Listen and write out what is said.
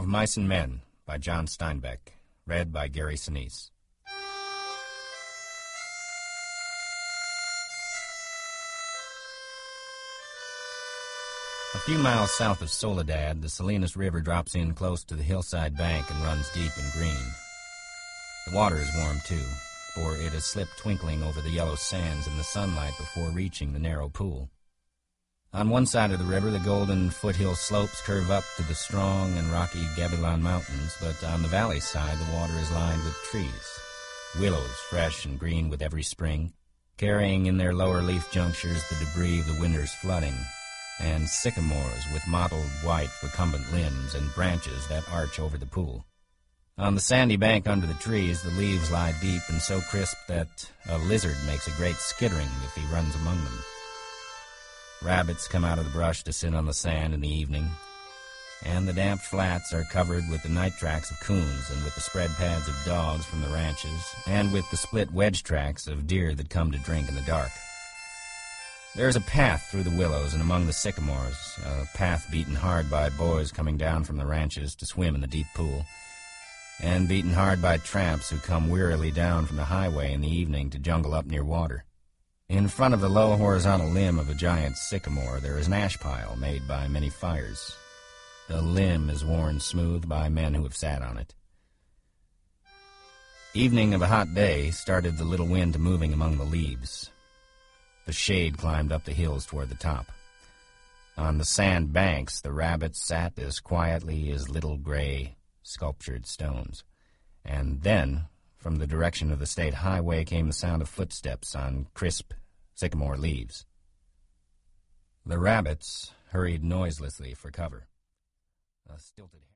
Of Mice and Men by John Steinbeck, read by Gary Sinise. A few miles south of Soledad, the Salinas River drops in close to the hillside bank and runs deep and green. The water is warm, too, for it has slipped twinkling over the yellow sands in the sunlight before reaching the narrow pool. On one side of the river, the golden foothill slopes curve up to the strong and rocky Gavilan Mountains, but on the valley side, the water is lined with trees, willows fresh and green with every spring, carrying in their lower leaf junctures the debris of the winter's flooding, and sycamores with mottled white recumbent limbs and branches that arch over the pool. On the sandy bank under the trees, the leaves lie deep and so crisp that a lizard makes a great skittering if he runs among them. Rabbits come out of the brush to sit on the sand in the evening, and the damp flats are covered with the night tracks of coons and with the spread pads of dogs from the ranches, and with the split wedge tracks of deer that come to drink in the dark. There is a path through the willows and among the sycamores, a path beaten hard by boys coming down from the ranches to swim in the deep pool, and beaten hard by tramps who come wearily down from the highway in the evening to jungle up near water. In front of the low horizontal limb of a giant sycamore, there is an ash pile made by many fires. The limb is worn smooth by men who have sat on it. Evening of a hot day started the little wind to moving among the leaves. The shade climbed up the hills toward the top. On the sand banks, the rabbits sat as quietly as little gray, sculptured stones. And then, from the direction of the state highway, came the sound of footsteps on crisp sycamore leaves. The rabbits hurried noiselessly for cover. A stilted